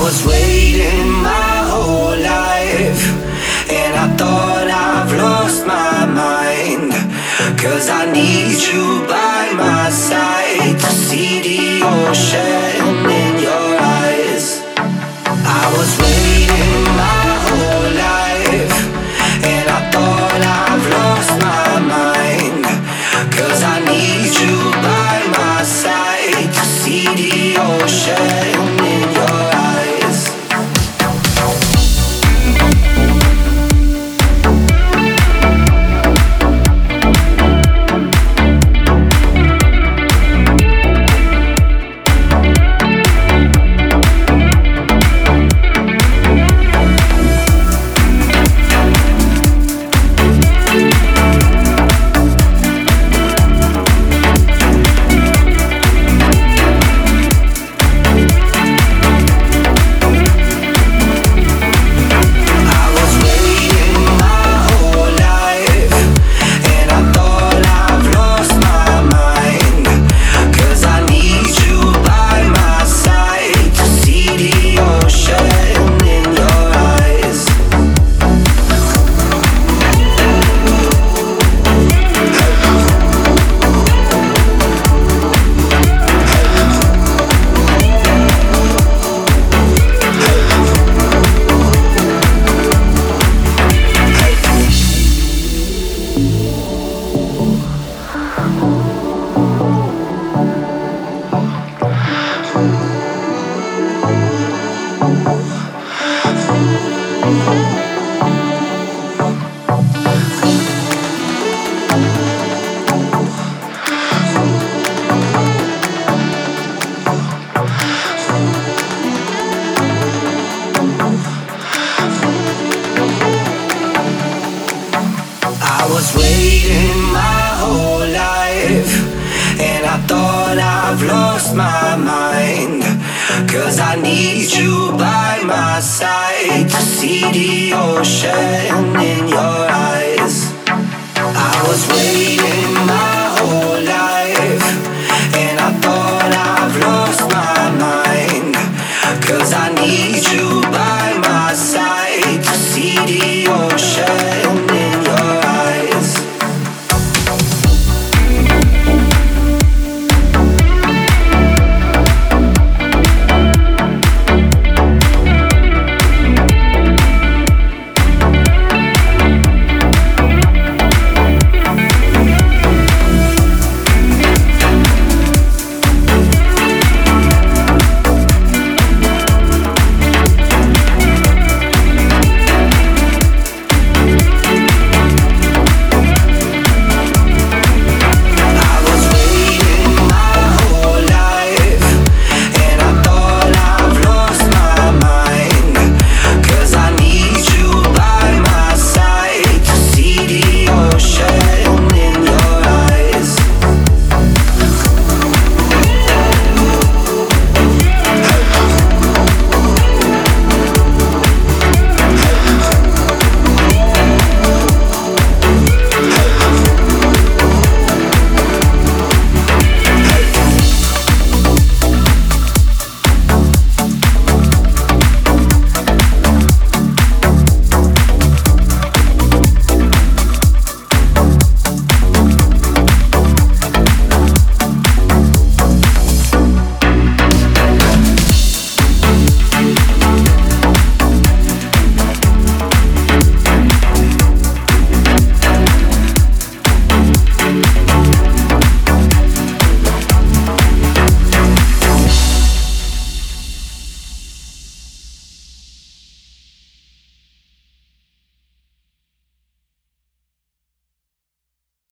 was waiting my whole life, and I thought I've lost my mind. 'Cause I need you by my side to see the ocean in your eyes. I was waiting my whole life, and I thought I've lost my mind. 'Cause I need you by my side to see the ocean in your eyes. I was waiting my whole life, and I thought I've lost my mind. 'Cause I need you by my side to see the ocean in your eyes. I was waiting my whole life, and I thought I've lost my mind. 'Cause I need